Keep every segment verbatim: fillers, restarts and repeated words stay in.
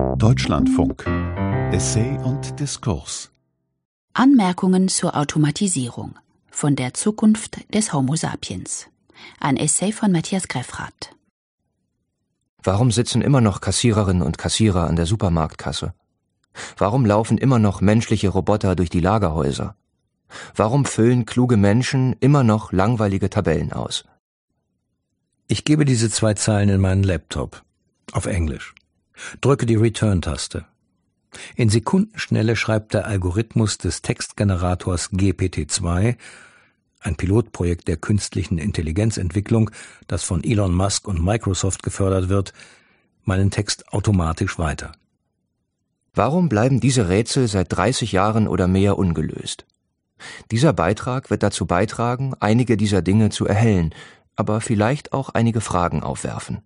Deutschlandfunk. Essay und Diskurs. Anmerkungen zur Automatisierung. Von der Zukunft des Homo sapiens. Ein Essay von Matthias Greffrath. Warum sitzen immer noch Kassiererinnen und Kassierer an der Supermarktkasse? Warum laufen immer noch menschliche Roboter durch die Lagerhäuser? Warum füllen kluge Menschen immer noch langweilige Tabellen aus? Ich gebe diese zwei Zeilen in meinen Laptop. Auf Englisch. Drücke die Return-Taste. In Sekundenschnelle schreibt der Algorithmus des Textgenerators G P T zwei, ein Pilotprojekt der künstlichen Intelligenzentwicklung, das von Elon Musk und Microsoft gefördert wird, meinen Text automatisch weiter. Warum bleiben diese Rätsel seit dreißig Jahren oder mehr ungelöst? Dieser Beitrag wird dazu beitragen, einige dieser Dinge zu erhellen, aber vielleicht auch einige Fragen aufwerfen.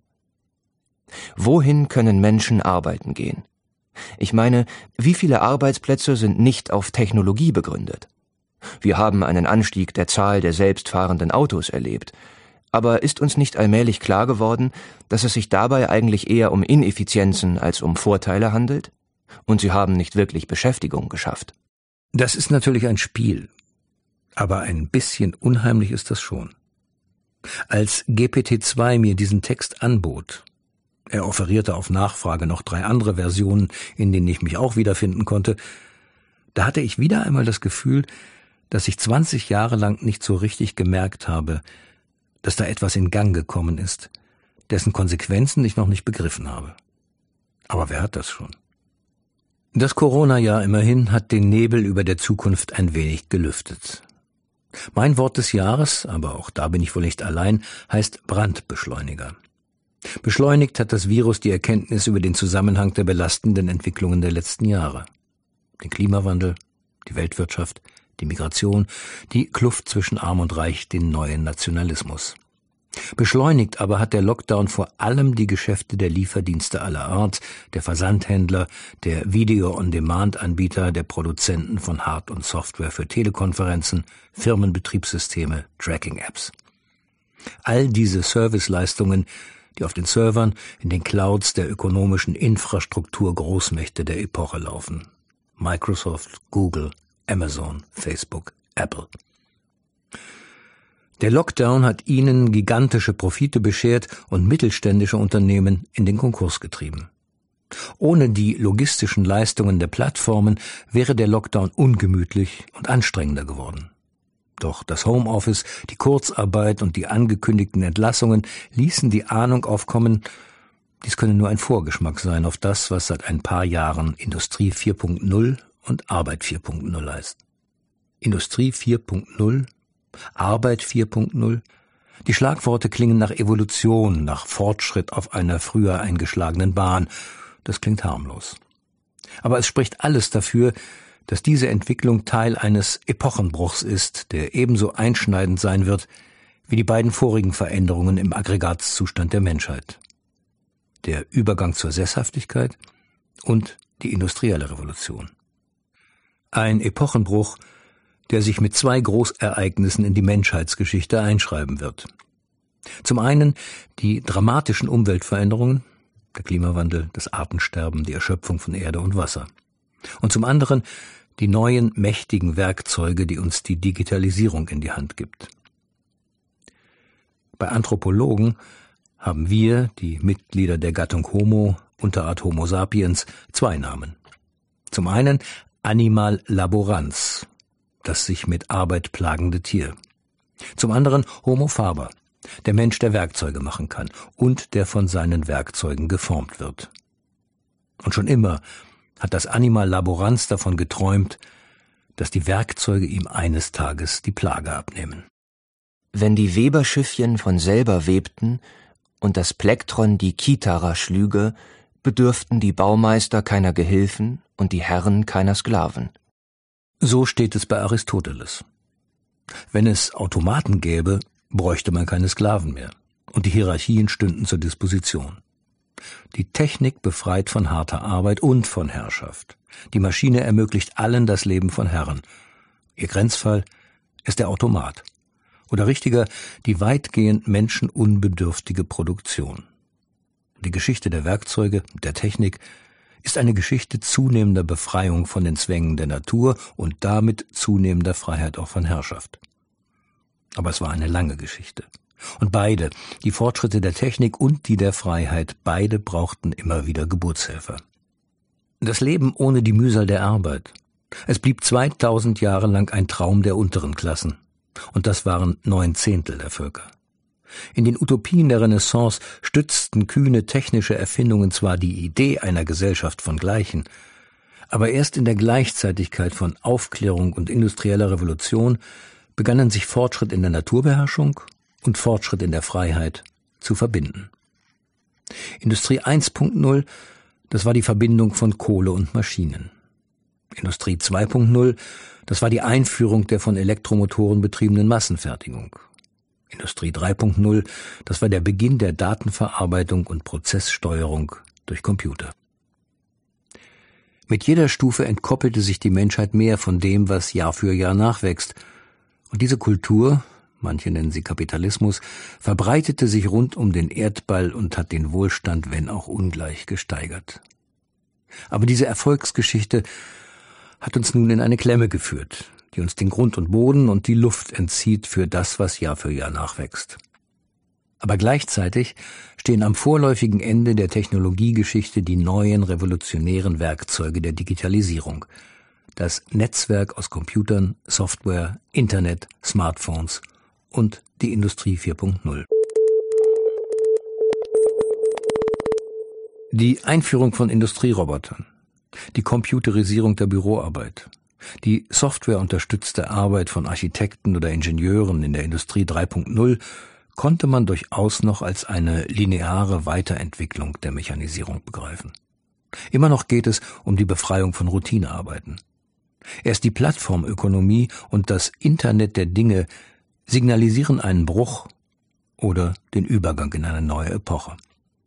Wohin können Menschen arbeiten gehen? Ich meine, wie viele Arbeitsplätze sind nicht auf Technologie begründet? Wir haben einen Anstieg der Zahl der selbstfahrenden Autos erlebt. Aber ist uns nicht allmählich klar geworden, dass es sich dabei eigentlich eher um Ineffizienzen als um Vorteile handelt? Und sie haben nicht wirklich Beschäftigung geschafft. Das ist natürlich ein Spiel. Aber ein bisschen unheimlich ist das schon. Als G P T zwei mir diesen Text anbot, er offerierte auf Nachfrage noch drei andere Versionen, in denen ich mich auch wiederfinden konnte, da hatte ich wieder einmal das Gefühl, dass ich zwanzig Jahre lang nicht so richtig gemerkt habe, dass da etwas in Gang gekommen ist, dessen Konsequenzen ich noch nicht begriffen habe. Aber wer hat das schon? Das Corona-Jahr immerhin hat den Nebel über der Zukunft ein wenig gelüftet. Mein Wort des Jahres, aber auch da bin ich wohl nicht allein, heißt Brandbeschleuniger. Beschleunigt hat das Virus die Erkenntnis über den Zusammenhang der belastenden Entwicklungen der letzten Jahre. Den Klimawandel, die Weltwirtschaft, die Migration, die Kluft zwischen Arm und Reich, den neuen Nationalismus. Beschleunigt aber hat der Lockdown vor allem die Geschäfte der Lieferdienste aller Art, der Versandhändler, der Video-on-Demand-Anbieter, der Produzenten von Hard- und Software für Telekonferenzen, Firmenbetriebssysteme, Tracking-Apps. All diese Serviceleistungen, die auf den Servern, in den Clouds der ökonomischen Infrastruktur Großmächte der Epoche laufen. Microsoft, Google, Amazon, Facebook, Apple. Der Lockdown hat ihnen gigantische Profite beschert und mittelständische Unternehmen in den Konkurs getrieben. Ohne die logistischen Leistungen der Plattformen wäre der Lockdown ungemütlich und anstrengender geworden. Doch das Homeoffice, die Kurzarbeit und die angekündigten Entlassungen ließen die Ahnung aufkommen, dies könne nur ein Vorgeschmack sein auf das, was seit ein paar Jahren Industrie vier Punkt null und Arbeit vier Punkt null heißt. Industrie vier Punkt null, Arbeit vier Punkt null. Die Schlagworte klingen nach Evolution, nach Fortschritt auf einer früher eingeschlagenen Bahn. Das klingt harmlos. Aber es spricht alles dafür, dass diese Entwicklung Teil eines Epochenbruchs ist, der ebenso einschneidend sein wird wie die beiden vorigen Veränderungen im Aggregatzustand der Menschheit. Der Übergang zur Sesshaftigkeit und die industrielle Revolution. Ein Epochenbruch, der sich mit zwei Großereignissen in die Menschheitsgeschichte einschreiben wird. Zum einen die dramatischen Umweltveränderungen, der Klimawandel, das Artensterben, die Erschöpfung von Erde und Wasser. Und zum anderen die neuen mächtigen Werkzeuge, die uns die Digitalisierung in die Hand gibt. Bei Anthropologen haben wir, die Mitglieder der Gattung Homo, Unterart Homo sapiens, zwei Namen. Zum einen Animal laborans, das sich mit Arbeit plagende Tier. Zum anderen Homo faber, der Mensch, der Werkzeuge machen kann und der von seinen Werkzeugen geformt wird. Und schon immer hat das Animal laborans davon geträumt, dass die Werkzeuge ihm eines Tages die Plage abnehmen. Wenn die Weberschiffchen von selber webten und das Plektron die Kithara schlüge, bedürften die Baumeister keiner Gehilfen und die Herren keiner Sklaven. So steht es bei Aristoteles. Wenn es Automaten gäbe, bräuchte man keine Sklaven mehr und die Hierarchien stünden zur Disposition. Die Technik befreit von harter Arbeit und von Herrschaft. Die Maschine ermöglicht allen das Leben von Herren. Ihr Grenzfall ist der Automat. Oder richtiger, die weitgehend menschenunbedürftige Produktion. Die Geschichte der Werkzeuge, der Technik, ist eine Geschichte zunehmender Befreiung von den Zwängen der Natur und damit zunehmender Freiheit auch von Herrschaft. Aber es war eine lange Geschichte. Und beide, die Fortschritte der Technik und die der Freiheit, beide brauchten immer wieder Geburtshelfer. Das Leben ohne die Mühsal der Arbeit. Es blieb zweitausend Jahre lang ein Traum der unteren Klassen. Und das waren neun Zehntel der Völker. In den Utopien der Renaissance stützten kühne technische Erfindungen zwar die Idee einer Gesellschaft von Gleichen, aber erst in der Gleichzeitigkeit von Aufklärung und industrieller Revolution begannen sich Fortschritt in der Naturbeherrschung und Fortschritt in der Freiheit zu verbinden. Industrie eins Punkt null, das war die Verbindung von Kohle und Maschinen. Industrie zwei Punkt null, das war die Einführung der von Elektromotoren betriebenen Massenfertigung. Industrie drei Punkt null, das war der Beginn der Datenverarbeitung und Prozesssteuerung durch Computer. Mit jeder Stufe entkoppelte sich die Menschheit mehr von dem, was Jahr für Jahr nachwächst. Und diese Kultur, manche nennen sie Kapitalismus, verbreitete sich rund um den Erdball und hat den Wohlstand, wenn auch ungleich, gesteigert. Aber diese Erfolgsgeschichte hat uns nun in eine Klemme geführt, die uns den Grund und Boden und die Luft entzieht für das, was Jahr für Jahr nachwächst. Aber gleichzeitig stehen am vorläufigen Ende der Technologiegeschichte die neuen revolutionären Werkzeuge der Digitalisierung. Das Netzwerk aus Computern, Software, Internet, Smartphones und die Industrie vier Punkt null. Die Einführung von Industrierobotern, die Computerisierung der Büroarbeit, die softwareunterstützte Arbeit von Architekten oder Ingenieuren in der Industrie drei Punkt null konnte man durchaus noch als eine lineare Weiterentwicklung der Mechanisierung begreifen. Immer noch geht es um die Befreiung von Routinearbeiten. Erst die Plattformökonomie und das Internet der Dinge signalisieren einen Bruch oder den Übergang in eine neue Epoche.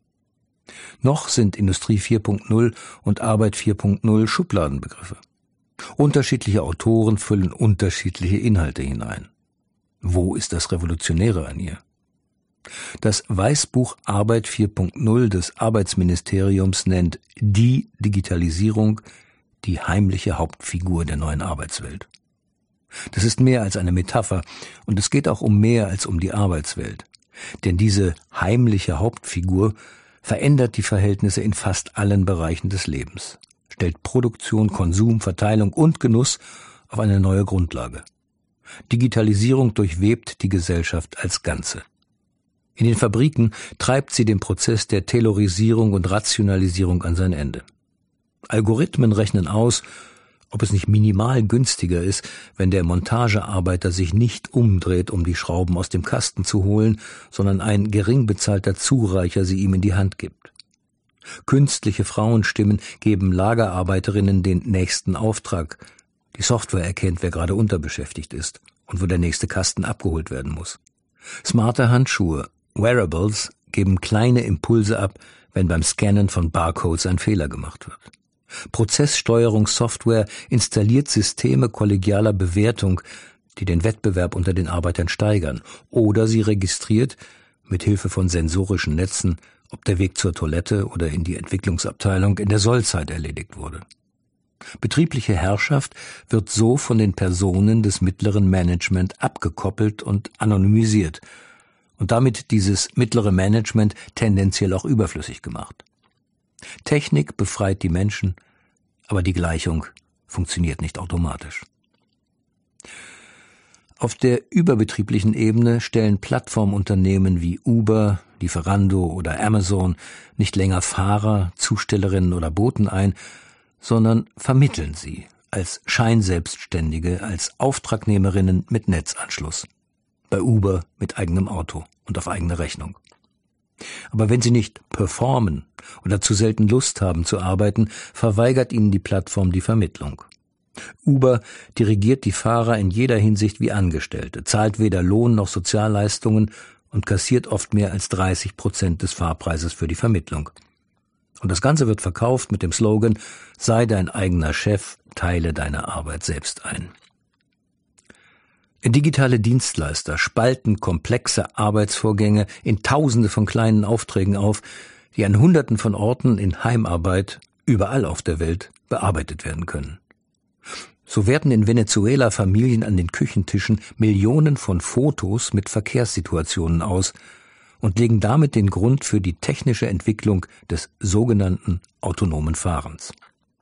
Noch sind Industrie vier Punkt null und Arbeit vier Punkt null Schubladenbegriffe. Unterschiedliche Autoren füllen unterschiedliche Inhalte hinein. Wo ist das Revolutionäre an ihr? Das Weißbuch Arbeit vier Punkt null des Arbeitsministeriums nennt die Digitalisierung die heimliche Hauptfigur der neuen Arbeitswelt. Das ist mehr als eine Metapher und es geht auch um mehr als um die Arbeitswelt. Denn diese heimliche Hauptfigur verändert die Verhältnisse in fast allen Bereichen des Lebens, stellt Produktion, Konsum, Verteilung und Genuss auf eine neue Grundlage. Digitalisierung durchwebt die Gesellschaft als Ganze. In den Fabriken treibt sie den Prozess der Taylorisierung und Rationalisierung an sein Ende. Algorithmen rechnen aus, ob es nicht minimal günstiger ist, wenn der Montagearbeiter sich nicht umdreht, um die Schrauben aus dem Kasten zu holen, sondern ein gering bezahlter Zureicher sie ihm in die Hand gibt. Künstliche Frauenstimmen geben Lagerarbeiterinnen den nächsten Auftrag. Die Software erkennt, wer gerade unterbeschäftigt ist und wo der nächste Kasten abgeholt werden muss. Smarte Handschuhe, Wearables, geben kleine Impulse ab, wenn beim Scannen von Barcodes ein Fehler gemacht wird. Prozesssteuerungssoftware installiert Systeme kollegialer Bewertung, die den Wettbewerb unter den Arbeitern steigern, oder sie registriert, mit Hilfe von sensorischen Netzen, ob der Weg zur Toilette oder in die Entwicklungsabteilung in der Sollzeit erledigt wurde. Betriebliche Herrschaft wird so von den Personen des mittleren Management abgekoppelt und anonymisiert und damit dieses mittlere Management tendenziell auch überflüssig gemacht. Technik befreit die Menschen, aber die Gleichung funktioniert nicht automatisch. Auf der überbetrieblichen Ebene stellen Plattformunternehmen wie Uber, Lieferando oder Amazon nicht länger Fahrer, Zustellerinnen oder Boten ein, sondern vermitteln sie als Scheinselbstständige, als Auftragnehmerinnen mit Netzanschluss. Bei Uber mit eigenem Auto und auf eigene Rechnung. Aber wenn sie nicht performen oder zu selten Lust haben zu arbeiten, verweigert ihnen die Plattform die Vermittlung. Uber dirigiert die Fahrer in jeder Hinsicht wie Angestellte, zahlt weder Lohn noch Sozialleistungen und kassiert oft mehr als dreißig Prozent des Fahrpreises für die Vermittlung. Und das Ganze wird verkauft mit dem Slogan: Sei dein eigener Chef, teile deine Arbeit selbst ein. Digitale Dienstleister spalten komplexe Arbeitsvorgänge in Tausende von kleinen Aufträgen auf, die an Hunderten von Orten in Heimarbeit, überall auf der Welt bearbeitet werden können. So werten in Venezuela Familien an den Küchentischen Millionen von Fotos mit Verkehrssituationen aus und legen damit den Grund für die technische Entwicklung des sogenannten autonomen Fahrens.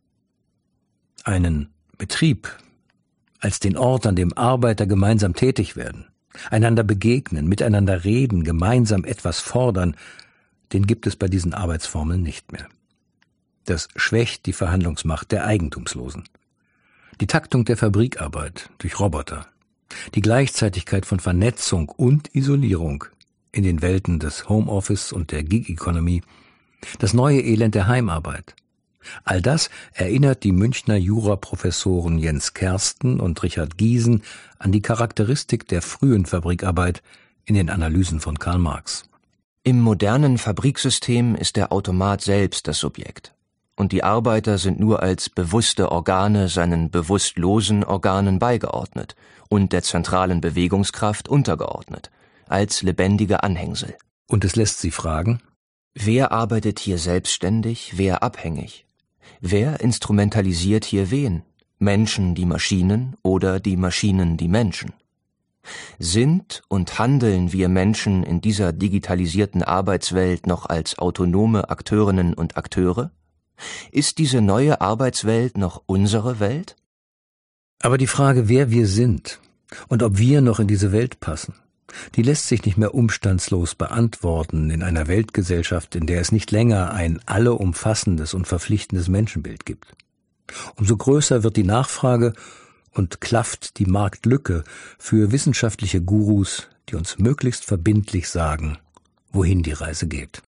Einen Betrieb als den Ort, an dem Arbeiter gemeinsam tätig werden, einander begegnen, miteinander reden, gemeinsam etwas fordern, den gibt es bei diesen Arbeitsformen nicht mehr. Das schwächt die Verhandlungsmacht der Eigentumslosen. Die Taktung der Fabrikarbeit durch Roboter, die Gleichzeitigkeit von Vernetzung und Isolierung in den Welten des Homeoffice und der Gig-Economy, das neue Elend der Heimarbeit. All das erinnert die Münchner Juraprofessoren Jens Kersten und Richard Giesen an die Charakteristik der frühen Fabrikarbeit in den Analysen von Karl Marx. Im modernen Fabriksystem ist der Automat selbst das Subjekt, und die Arbeiter sind nur als bewusste Organe seinen bewusstlosen Organen beigeordnet und der zentralen Bewegungskraft untergeordnet, als lebendige Anhängsel. Und es lässt sie fragen: Wer arbeitet hier selbstständig, wer abhängig? Wer instrumentalisiert hier wen? Menschen die Maschinen oder die Maschinen die Menschen? Sind und handeln wir Menschen in dieser digitalisierten Arbeitswelt noch als autonome Akteurinnen und Akteure? Ist diese neue Arbeitswelt noch unsere Welt? Aber die Frage, wer wir sind und ob wir noch in diese Welt passen, die lässt sich nicht mehr umstandslos beantworten in einer Weltgesellschaft, in der es nicht länger ein alleumfassendes und verpflichtendes Menschenbild gibt. Umso größer wird die Nachfrage und klafft die Marktlücke für wissenschaftliche Gurus, die uns möglichst verbindlich sagen, wohin die Reise geht.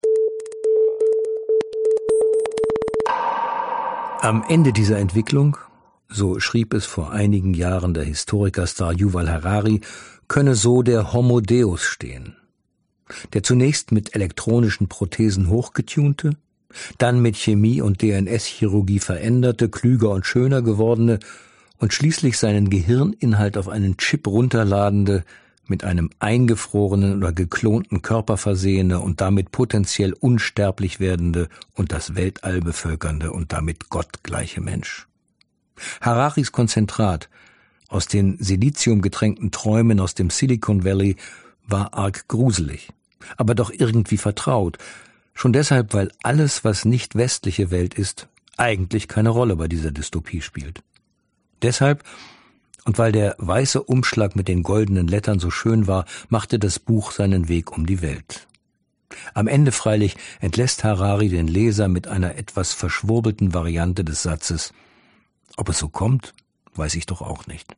Am Ende dieser Entwicklung, so schrieb es vor einigen Jahren der Historikerstar Yuval Harari, könne so der Homo Deus stehen. Der zunächst mit elektronischen Prothesen hochgetunte, dann mit Chemie und D N S-Chirurgie veränderte, klüger und schöner gewordene und schließlich seinen Gehirninhalt auf einen Chip runterladende, mit einem eingefrorenen oder geklonten Körper versehene und damit potenziell unsterblich werdende und das Weltall bevölkernde und damit gottgleiche Mensch. Hararis Konzentrat aus den siliziumgetränkten Träumen aus dem Silicon Valley war arg gruselig, aber doch irgendwie vertraut, schon deshalb, weil alles, was nicht westliche Welt ist, eigentlich keine Rolle bei dieser Dystopie spielt. Deshalb, und weil der weiße Umschlag mit den goldenen Lettern so schön war, machte das Buch seinen Weg um die Welt. Am Ende freilich entlässt Harari den Leser mit einer etwas verschwurbelten Variante des Satzes: Ob es so kommt, weiß ich doch auch nicht.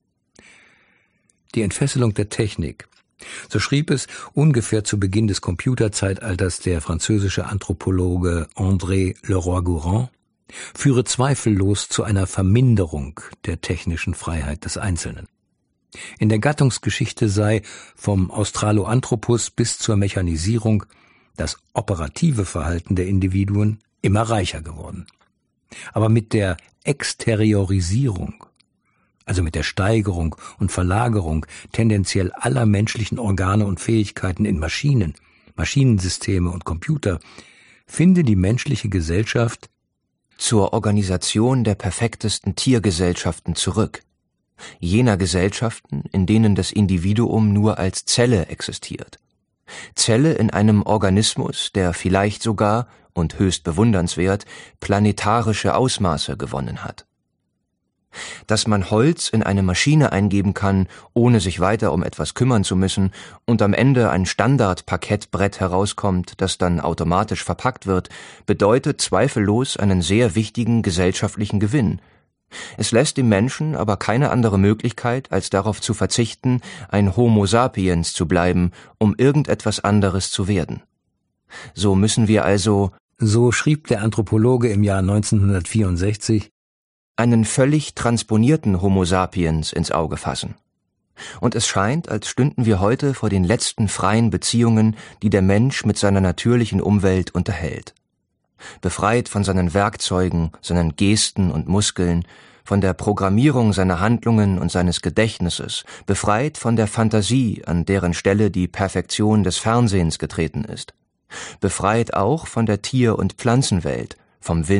Die Entfesselung der Technik, so schrieb es ungefähr zu Beginn des Computerzeitalters der französische Anthropologe André Leroi-Gourhan, führe zweifellos zu einer Verminderung der technischen Freiheit des Einzelnen. In der Gattungsgeschichte sei vom Australoanthropus bis zur Mechanisierung das operative Verhalten der Individuen immer reicher geworden. Aber mit der Exteriorisierung, also mit der Steigerung und Verlagerung tendenziell aller menschlichen Organe und Fähigkeiten in Maschinen, Maschinensysteme und Computer, finde die menschliche Gesellschaft zur Organisation der perfektesten Tiergesellschaften zurück, jener Gesellschaften, in denen das Individuum nur als Zelle existiert. Zelle in einem Organismus, der vielleicht sogar, und höchst bewundernswert, planetarische Ausmaße gewonnen hat. Dass man Holz in eine Maschine eingeben kann, ohne sich weiter um etwas kümmern zu müssen, und am Ende ein Standardparkettbrett herauskommt, das dann automatisch verpackt wird, bedeutet zweifellos einen sehr wichtigen gesellschaftlichen Gewinn. Es lässt dem Menschen aber keine andere Möglichkeit, als darauf zu verzichten, ein Homo sapiens zu bleiben, um irgendetwas anderes zu werden. So müssen wir also, so schrieb der Anthropologe im Jahr neunzehnhundertvierundsechzig, einen völlig transponierten Homo sapiens ins Auge fassen. Und es scheint, als stünden wir heute vor den letzten freien Beziehungen, die der Mensch mit seiner natürlichen Umwelt unterhält. Befreit von seinen Werkzeugen, seinen Gesten und Muskeln, von der Programmierung seiner Handlungen und seines Gedächtnisses, befreit von der Fantasie, an deren Stelle die Perfektion des Fernsehens getreten ist, befreit auch von der Tier- und Pflanzenwelt, vom Wind,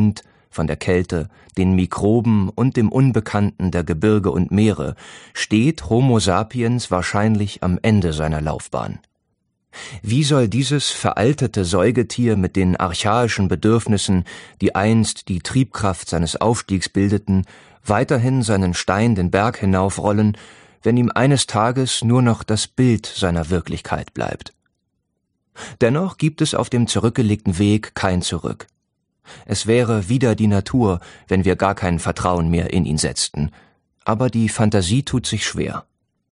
von der Kälte, den Mikroben und dem Unbekannten der Gebirge und Meere, steht Homo sapiens wahrscheinlich am Ende seiner Laufbahn. Wie soll dieses veraltete Säugetier mit den archaischen Bedürfnissen, die einst die Triebkraft seines Aufstiegs bildeten, weiterhin seinen Stein den Berg hinaufrollen, wenn ihm eines Tages nur noch das Bild seiner Wirklichkeit bleibt? Dennoch gibt es auf dem zurückgelegten Weg kein Zurück. Es wäre wider die Natur, wenn wir gar kein Vertrauen mehr in ihn setzten. Aber die Fantasie tut sich schwer.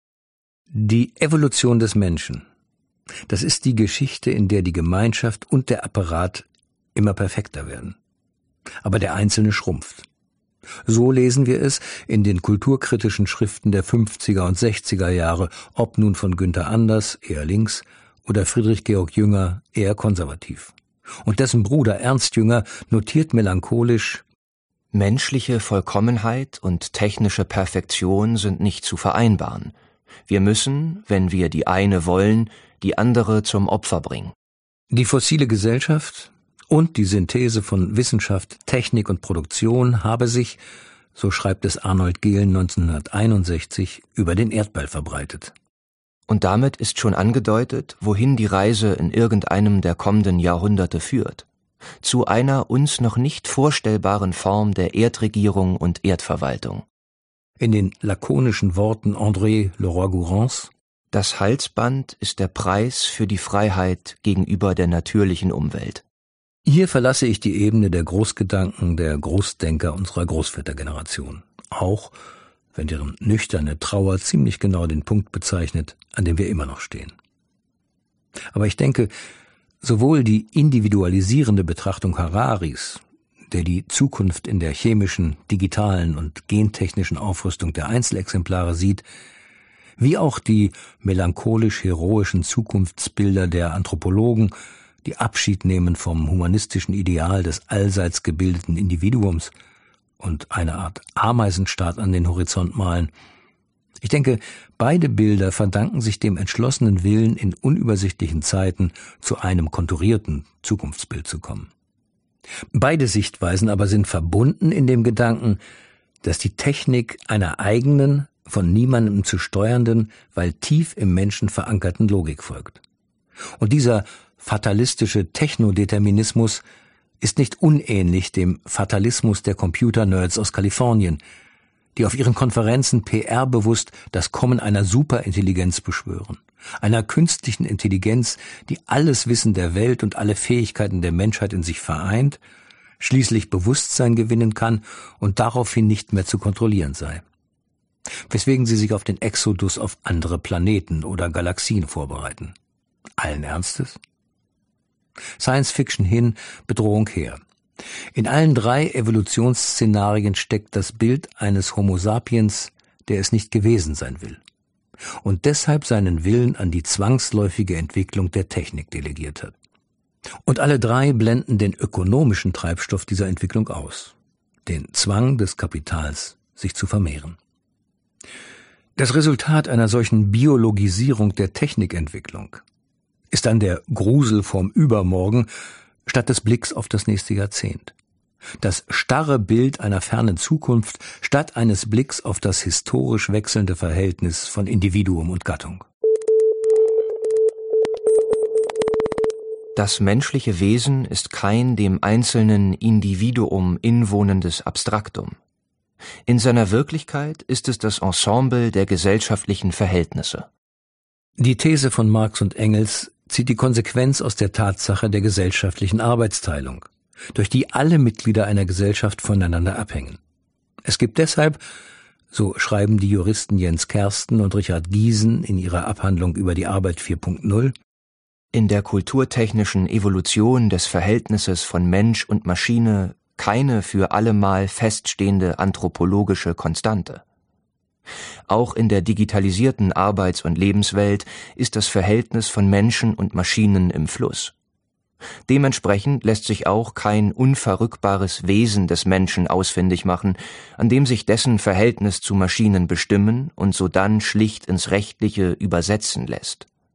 Die Evolution des Menschen, das ist die Geschichte, in der die Gemeinschaft und der Apparat immer perfekter werden. Aber der Einzelne schrumpft. So lesen wir es in den kulturkritischen Schriften der fünfziger und sechziger Jahre, ob nun von Günther Anders, eher links, oder Friedrich Georg Jünger, eher konservativ. Und dessen Bruder Ernst Jünger notiert melancholisch: Menschliche Vollkommenheit und technische Perfektion sind nicht zu vereinbaren. Wir müssen, wenn wir die eine wollen, die andere zum Opfer bringen. Die fossile Gesellschaft und die Synthese von Wissenschaft, Technik und Produktion habe sich, so schreibt es Arnold Gehlen neunzehnhunderteinundsechzig, über den Erdball verbreitet. Und damit ist schon angedeutet, wohin die Reise in irgendeinem der kommenden Jahrhunderte führt. Zu einer uns noch nicht vorstellbaren Form der Erdregierung und Erdverwaltung. In den lakonischen Worten André Leroi-Gourans: Das Halsband ist der Preis für die Freiheit gegenüber der natürlichen Umwelt. Hier verlasse ich die Ebene der Großgedanken der Großdenker unserer Großvätergeneration. Auch wenn deren nüchterne Trauer ziemlich genau den Punkt bezeichnet, an dem wir immer noch stehen. Aber ich denke, sowohl die individualisierende Betrachtung Hararis, der die Zukunft in der chemischen, digitalen und gentechnischen Aufrüstung der Einzelexemplare sieht, wie auch die melancholisch-heroischen Zukunftsbilder der Anthropologen, die Abschied nehmen vom humanistischen Ideal des allseits gebildeten Individuums und eine Art Ameisenstaat an den Horizont malen. Ich denke, beide Bilder verdanken sich dem entschlossenen Willen, in unübersichtlichen Zeiten zu einem konturierten Zukunftsbild zu kommen. Beide Sichtweisen aber sind verbunden in dem Gedanken, dass die Technik einer eigenen, von niemandem zu steuernden, weil tief im Menschen verankerten Logik folgt. Und dieser fatalistische Technodeterminismus ist nicht unähnlich dem Fatalismus der Computer-Nerds aus Kalifornien, die auf ihren Konferenzen P R-bewusst das Kommen einer Superintelligenz beschwören, einer künstlichen Intelligenz, die alles Wissen der Welt und alle Fähigkeiten der Menschheit in sich vereint, schließlich Bewusstsein gewinnen kann und daraufhin nicht mehr zu kontrollieren sei. Weswegen sie sich auf den Exodus auf andere Planeten oder Galaxien vorbereiten. Allen Ernstes? Science Fiction hin, Bedrohung her. In allen drei Evolutionsszenarien steckt das Bild eines Homo sapiens, der es nicht gewesen sein will und deshalb seinen Willen an die zwangsläufige Entwicklung der Technik delegiert hat. Und alle drei blenden den ökonomischen Treibstoff dieser Entwicklung aus, den Zwang des Kapitals, sich zu vermehren. Das Resultat einer solchen Biologisierung der Technikentwicklung ist dann der Grusel vorm Übermorgen statt des Blicks auf das nächste Jahrzehnt. Das starre Bild einer fernen Zukunft statt eines Blicks auf das historisch wechselnde Verhältnis von Individuum und Gattung. Das menschliche Wesen ist kein dem einzelnen Individuum inwohnendes Abstraktum. In seiner Wirklichkeit ist es das Ensemble der gesellschaftlichen Verhältnisse. Die These von Marx und Engels zieht die Konsequenz aus der Tatsache der gesellschaftlichen Arbeitsteilung, durch die alle Mitglieder einer Gesellschaft voneinander abhängen. Es gibt deshalb, so schreiben die Juristen Jens Kersten und Richard Giesen in ihrer Abhandlung über die Arbeit vier Punkt null, in der kulturtechnischen Evolution des Verhältnisses von Mensch und Maschine keine für allemal feststehende anthropologische Konstante. Auch in der digitalisierten Arbeits- und Lebenswelt ist das Verhältnis von Menschen und Maschinen im Fluss. Dementsprechend lässt sich auch kein unverrückbares Wesen des Menschen ausfindig machen, an dem sich dessen Verhältnis zu Maschinen bestimmen und sodann schlicht ins Rechtliche übersetzen lässt.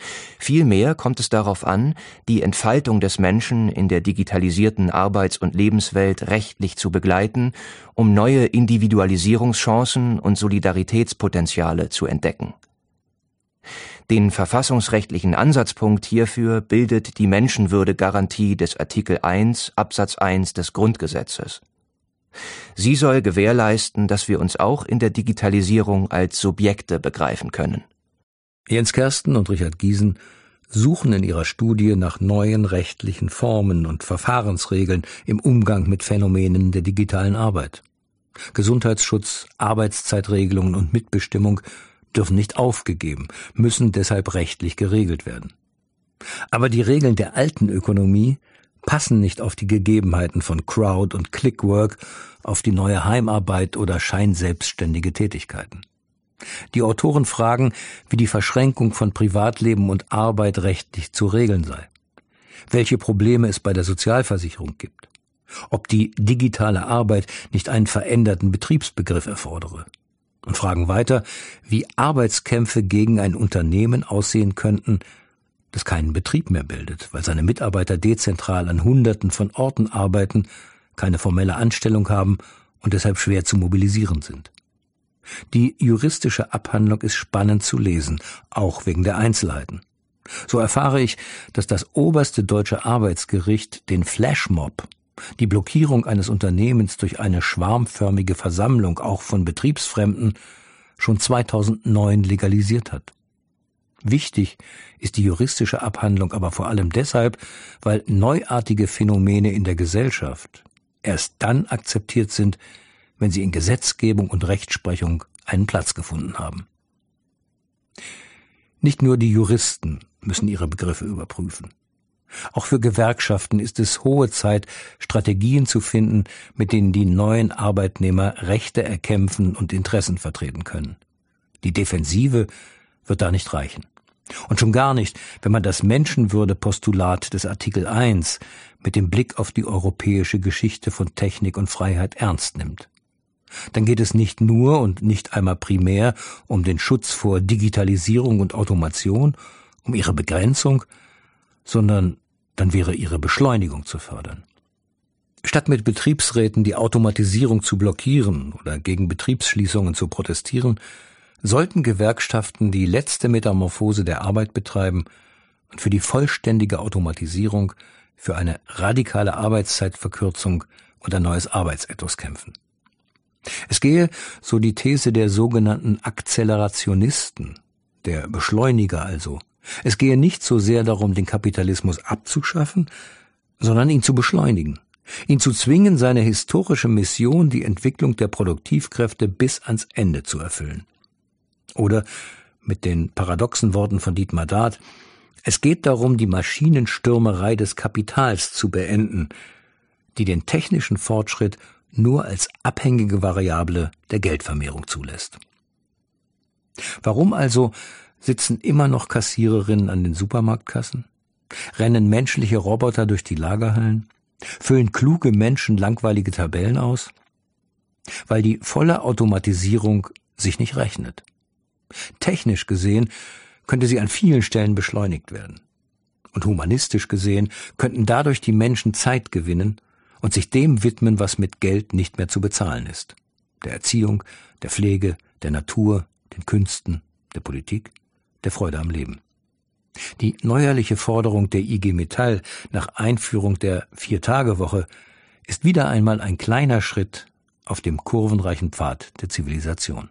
Vielmehr kommt es darauf an, die Entfaltung des Menschen in der digitalisierten Arbeits- und Lebenswelt rechtlich zu begleiten, um neue Individualisierungschancen und Solidaritätspotenziale zu entdecken. Den verfassungsrechtlichen Ansatzpunkt hierfür bildet die Menschenwürdegarantie des Artikel eins Absatz eins des Grundgesetzes. Sie soll gewährleisten, dass wir uns auch in der Digitalisierung als Subjekte begreifen können. Jens Kersten und Richard Giesen suchen in ihrer Studie nach neuen rechtlichen Formen und Verfahrensregeln im Umgang mit Phänomenen der digitalen Arbeit. Gesundheitsschutz, Arbeitszeitregelungen und Mitbestimmung dürfen nicht aufgegeben, müssen deshalb rechtlich geregelt werden. Aber die Regeln der alten Ökonomie passen nicht auf die Gegebenheiten von Crowd- und Clickwork, auf die neue Heimarbeit oder scheinselbstständige Tätigkeiten. Die Autoren fragen, wie die Verschränkung von Privatleben und Arbeit rechtlich zu regeln sei, welche Probleme es bei der Sozialversicherung gibt, ob die digitale Arbeit nicht einen veränderten Betriebsbegriff erfordere, und fragen weiter, wie Arbeitskämpfe gegen ein Unternehmen aussehen könnten, das keinen Betrieb mehr bildet, weil seine Mitarbeiter dezentral an Hunderten von Orten arbeiten, keine formelle Anstellung haben und deshalb schwer zu mobilisieren sind. Die juristische Abhandlung ist spannend zu lesen, auch wegen der Einzelheiten. So erfahre ich, dass das oberste deutsche Arbeitsgericht den Flashmob, die Blockierung eines Unternehmens durch eine schwarmförmige Versammlung auch von Betriebsfremden, schon zweitausendneun legalisiert hat. Wichtig ist die juristische Abhandlung aber vor allem deshalb, weil neuartige Phänomene in der Gesellschaft erst dann akzeptiert sind, wenn sie in Gesetzgebung und Rechtsprechung einen Platz gefunden haben. Nicht nur die Juristen müssen ihre Begriffe überprüfen. Auch für Gewerkschaften ist es hohe Zeit, Strategien zu finden, mit denen die neuen Arbeitnehmer Rechte erkämpfen und Interessen vertreten können. Die Defensive wird da nicht reichen. Und schon gar nicht, wenn man das Menschenwürde-Postulat des Artikel eins mit dem Blick auf die europäische Geschichte von Technik und Freiheit ernst nimmt. Dann geht es nicht nur und nicht einmal primär um den Schutz vor Digitalisierung und Automation, um ihre Begrenzung, sondern dann wäre ihre Beschleunigung zu fördern. Statt mit Betriebsräten die Automatisierung zu blockieren oder gegen Betriebsschließungen zu protestieren, sollten Gewerkschaften die letzte Metamorphose der Arbeit betreiben und für die vollständige Automatisierung, für eine radikale Arbeitszeitverkürzung und ein neues Arbeitsethos kämpfen. Es gehe, so die These der sogenannten Akzelerationisten, der Beschleuniger also, es gehe nicht so sehr darum, den Kapitalismus abzuschaffen, sondern ihn zu beschleunigen, ihn zu zwingen, seine historische Mission, die Entwicklung der Produktivkräfte bis ans Ende zu erfüllen. Oder mit den paradoxen Worten von Dietmar Dart, es geht darum, die Maschinenstürmerei des Kapitals zu beenden, die den technischen Fortschritt nur als abhängige Variable der Geldvermehrung zulässt. Warum also sitzen immer noch Kassiererinnen an den Supermarktkassen? Rennen menschliche Roboter durch die Lagerhallen? Füllen kluge Menschen langweilige Tabellen aus? Weil die volle Automatisierung sich nicht rechnet. Technisch gesehen könnte sie an vielen Stellen beschleunigt werden. Und humanistisch gesehen könnten dadurch die Menschen Zeit gewinnen und sich dem widmen, was mit Geld nicht mehr zu bezahlen ist. Der Erziehung, der Pflege, der Natur, den Künsten, der Politik, der Freude am Leben. Die neuerliche Forderung der I G Metall nach Einführung der Vier-Tage-Woche ist wieder einmal ein kleiner Schritt auf dem kurvenreichen Pfad der Zivilisation.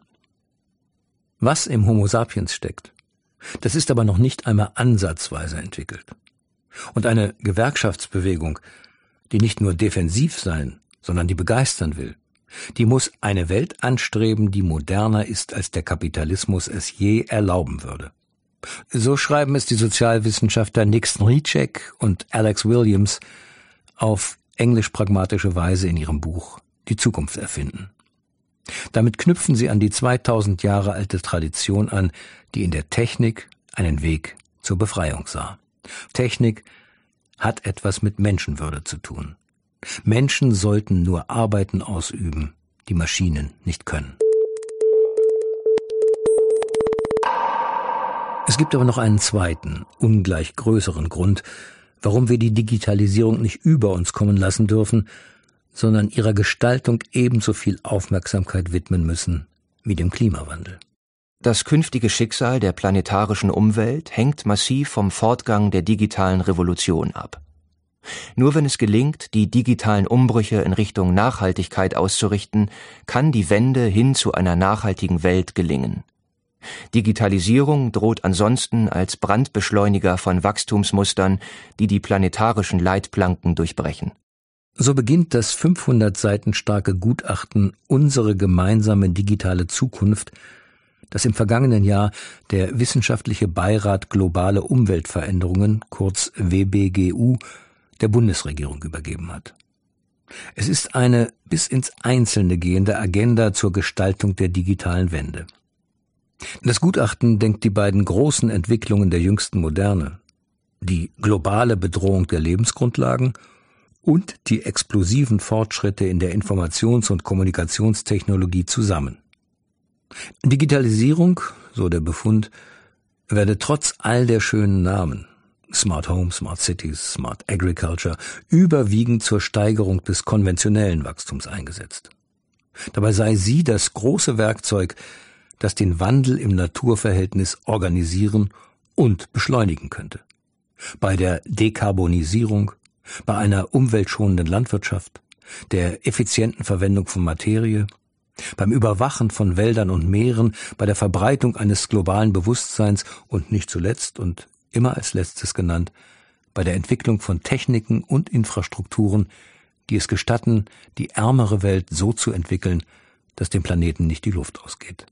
Was im Homo sapiens steckt, das ist aber noch nicht einmal ansatzweise entwickelt. Und eine Gewerkschaftsbewegung, die nicht nur defensiv sein, sondern die begeistern will, die muss eine Welt anstreben, die moderner ist, als der Kapitalismus es je erlauben würde. So schreiben es die Sozialwissenschaftler Nixon Ritschek und Alex Williams auf englisch-pragmatische Weise in ihrem Buch Die Zukunft erfinden. Damit knüpfen sie an die zweitausend Jahre alte Tradition an, die in der Technik einen Weg zur Befreiung sah. Technik hat etwas mit Menschenwürde zu tun. Menschen sollten nur Arbeiten ausüben, die Maschinen nicht können. Es gibt aber noch einen zweiten, ungleich größeren Grund, warum wir die Digitalisierung nicht über uns kommen lassen dürfen, sondern ihrer Gestaltung ebenso viel Aufmerksamkeit widmen müssen wie dem Klimawandel. Das künftige Schicksal der planetarischen Umwelt hängt massiv vom Fortgang der digitalen Revolution ab. Nur wenn es gelingt, die digitalen Umbrüche in Richtung Nachhaltigkeit auszurichten, kann die Wende hin zu einer nachhaltigen Welt gelingen. Digitalisierung droht ansonsten als Brandbeschleuniger von Wachstumsmustern, die die planetarischen Leitplanken durchbrechen. So beginnt das fünfhundert Seiten starke Gutachten Unsere gemeinsame digitale Zukunft, das im vergangenen Jahr der Wissenschaftliche Beirat Globale Umweltveränderungen, kurz W B G U, der Bundesregierung übergeben hat. Es ist eine bis ins Einzelne gehende Agenda zur Gestaltung der digitalen Wende. Das Gutachten denkt die beiden großen Entwicklungen der jüngsten Moderne, die globale Bedrohung der Lebensgrundlagen und die explosiven Fortschritte in der Informations- und Kommunikationstechnologie zusammen. Digitalisierung, so der Befund, werde trotz all der schönen Namen, Smart Home, Smart Cities, Smart Agriculture, überwiegend zur Steigerung des konventionellen Wachstums eingesetzt. Dabei sei sie das große Werkzeug, das den Wandel im Naturverhältnis organisieren und beschleunigen könnte. Bei der Dekarbonisierung, bei einer umweltschonenden Landwirtschaft, der effizienten Verwendung von Materie, beim Überwachen von Wäldern und Meeren, bei der Verbreitung eines globalen Bewusstseins und nicht zuletzt und immer als letztes genannt, bei der Entwicklung von Techniken und Infrastrukturen, die es gestatten, die ärmere Welt so zu entwickeln, dass dem Planeten nicht die Luft ausgeht.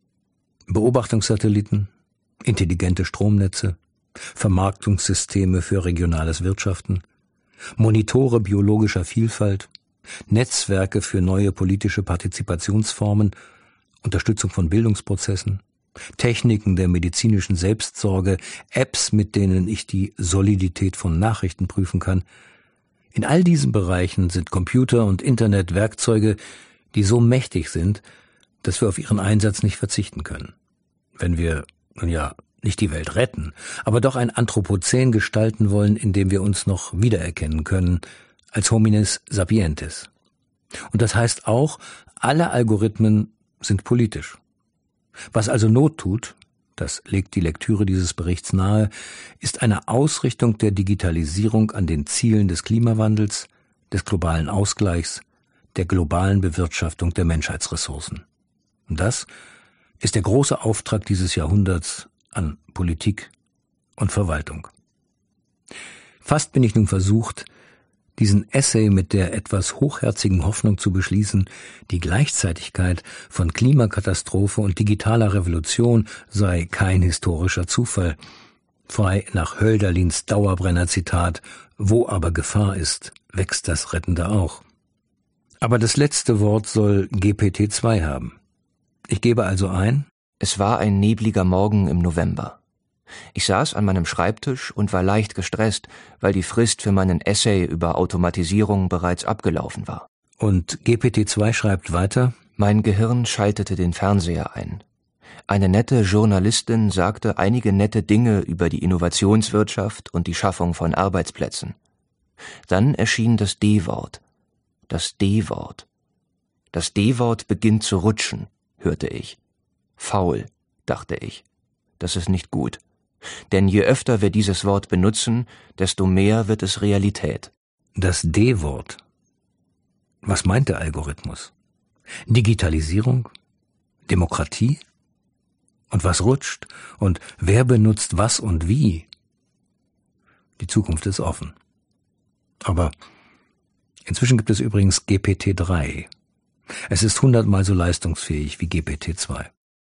Beobachtungssatelliten, intelligente Stromnetze, Vermarktungssysteme für regionales Wirtschaften, Monitore biologischer Vielfalt, Netzwerke für neue politische Partizipationsformen, Unterstützung von Bildungsprozessen, Techniken der medizinischen Selbstsorge, Apps, mit denen ich die Solidität von Nachrichten prüfen kann. In all diesen Bereichen sind Computer und Internet Werkzeuge, die so mächtig sind, dass wir auf ihren Einsatz nicht verzichten können. Wenn wir, nun ja, nicht die Welt retten, aber doch ein Anthropozän gestalten wollen, in dem wir uns noch wiedererkennen können, als Hominis sapientis. Und das heißt auch, alle Algorithmen sind politisch. Was also Not tut, das legt die Lektüre dieses Berichts nahe, ist eine Ausrichtung der Digitalisierung an den Zielen des Klimawandels, des globalen Ausgleichs, der globalen Bewirtschaftung der Menschheitsressourcen. Und das ist der große Auftrag dieses Jahrhunderts an Politik und Verwaltung. Fast bin ich nun versucht, diesen Essay mit der etwas hochherzigen Hoffnung zu beschließen, die Gleichzeitigkeit von Klimakatastrophe und digitaler Revolution sei kein historischer Zufall, frei nach Hölderlins Dauerbrenner-Zitat, wo aber Gefahr ist, wächst das Rettende auch. Aber das letzte Wort soll G P T zwei haben. Ich gebe also ein: Es war ein nebliger Morgen im November. Ich saß an meinem Schreibtisch und war leicht gestresst, weil die Frist für meinen Essay über Automatisierung bereits abgelaufen war. Und G P T zwei schreibt weiter: Mein Gehirn schaltete den Fernseher ein. Eine nette Journalistin sagte einige nette Dinge über die Innovationswirtschaft und die Schaffung von Arbeitsplätzen. Dann erschien das D-Wort. Das D-Wort. Das D-Wort beginnt zu rutschen, hörte ich. Faul, dachte ich. Das ist nicht gut. Denn je öfter wir dieses Wort benutzen, desto mehr wird es Realität. Das D-Wort. Was meint der Algorithmus? Digitalisierung? Demokratie? Und was rutscht? Und wer benutzt was und wie? Die Zukunft ist offen. Aber inzwischen gibt es übrigens G P T drei. Es ist hundertmal so leistungsfähig wie G P T zwei.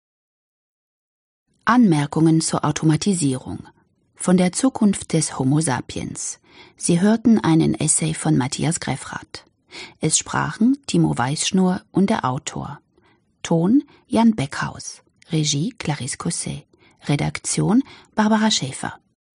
Anmerkungen zur Automatisierung. Von der Zukunft des Homo sapiens. Sie hörten einen Essay von Matthias Greffrath. Es sprachen Timo Weißschnur und der Autor. Ton Jan Beckhaus. Regie Clarisse Cosset. Redaktion Barbara Schäfer.